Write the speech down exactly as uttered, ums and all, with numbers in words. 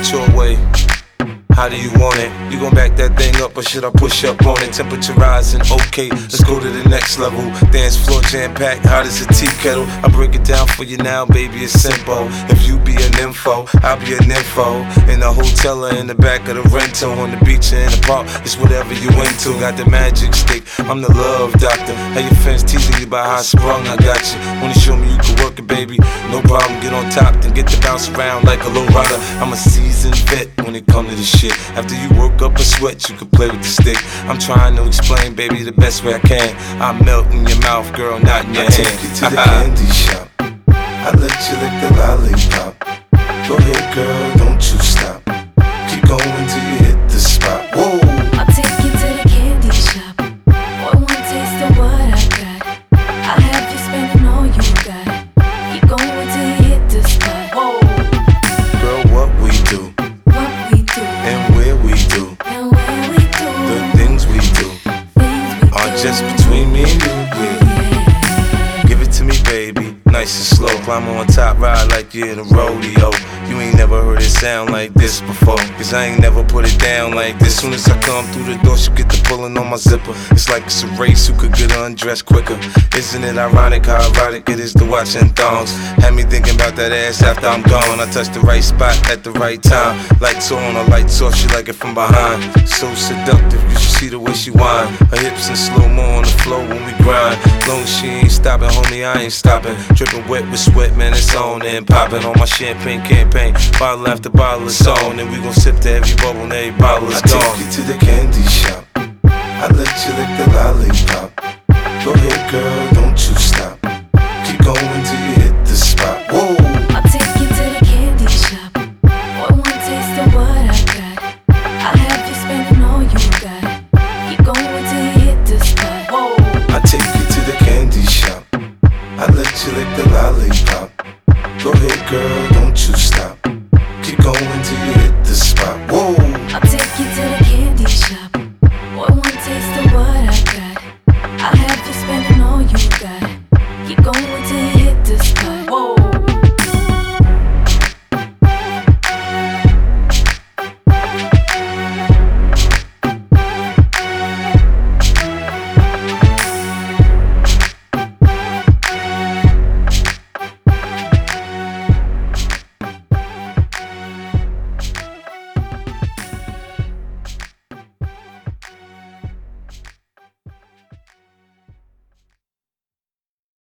it your way. How do you want it? You gon' back that thing up or should I push up on it? Temperature rising, okay, let's go to the next level. Dance floor jam-packed, hot as a tea kettle. I break it down for you now, baby, it's simple. If you be an info, I'll be an info. In the hotel or in the back of the rental, on the beach or in the park, it's whatever you into. Got the magic stick, I'm the love doctor. How your fans teasing you about how I sprung, I got you. Wanna show me you can work it, baby? No problem, get on top, then get to bounce around like a low rider. I'm a seasoned vet when it come to this shit. After you work up a sweat, you can play with the stick. I'm trying to explain, baby, the best way I can. I melt in your mouth, girl, not in your I hand. take you to the candy shop. I let you lick the lollipop. Go ahead, girl, don't you stop. Keep going till you hit the spot. Whoa. I'll take you to the candy shop. Boy, one taste of what I got. I'll have you spending all you got. Keep going till you hit the spot. Whoa. Girl, what we do, What we do, and where we do, and where we do, the things we do things we are do. just between me and you, yeah. Yeah. Give it to me, baby, nice and slow. Climb on top, ride like you're in a rodeo. You ain't never heard it sound like this before, cause I ain't never put it down like this. Soon as I come through the door, she get the pulling on my zipper. It's like it's a race, who could get undressed quicker. Isn't it ironic how erotic it is to watching thongs? Had me thinking about that ass after I'm gone. I touch the right spot at the right time. Lights on or lights off, she like it from behind. So seductive, you should see the way she whine. Her hips in slow-mo on the floor when we grind. Long as she ain't stopping, homie, I ain't stopping. Dripping wet with sweat, man, it's on and popping on my champagne campaign. Bottle after bottle is on, and we gon' sip to every bubble and every bottle is I gone. take you to the candy shop. I let you lick the lollipop. Go ahead, girl, don't you stop.